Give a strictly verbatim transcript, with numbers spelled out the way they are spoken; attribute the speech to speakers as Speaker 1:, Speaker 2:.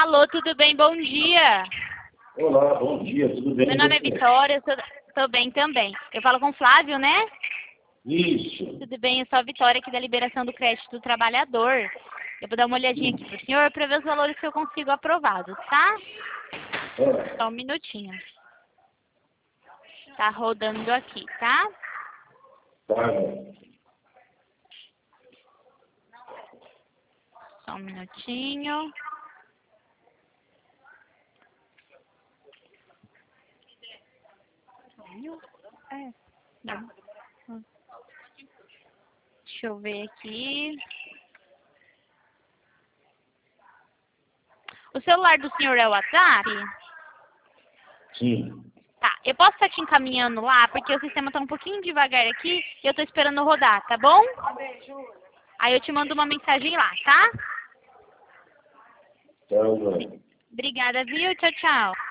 Speaker 1: Alô, tudo bem? Bom dia.
Speaker 2: Olá, bom dia, tudo bem?
Speaker 1: Meu nome é Vitória, eu sou... tô bem também. Eu falo com o Flávio, né?
Speaker 2: Isso.
Speaker 1: Tudo bem, eu sou a Vitória aqui da Liberação do Crédito do Trabalhador. Eu vou dar uma olhadinha aqui pro senhor para ver os valores que eu consigo aprovados, tá?
Speaker 2: É,
Speaker 1: Só um minutinho. Tá rodando aqui, tá?
Speaker 2: tá, né?
Speaker 1: Só um minutinho. É, não. Deixa eu ver aqui. O celular do senhor é o WhatsApp?
Speaker 2: Sim.
Speaker 1: Tá, eu posso estar te encaminhando lá, porque o sistema tá um pouquinho devagar aqui e eu tô esperando rodar, tá bom? Aí eu te mando uma mensagem lá, tá?
Speaker 2: Tá, né?
Speaker 1: Obrigada, viu? Tchau, tchau.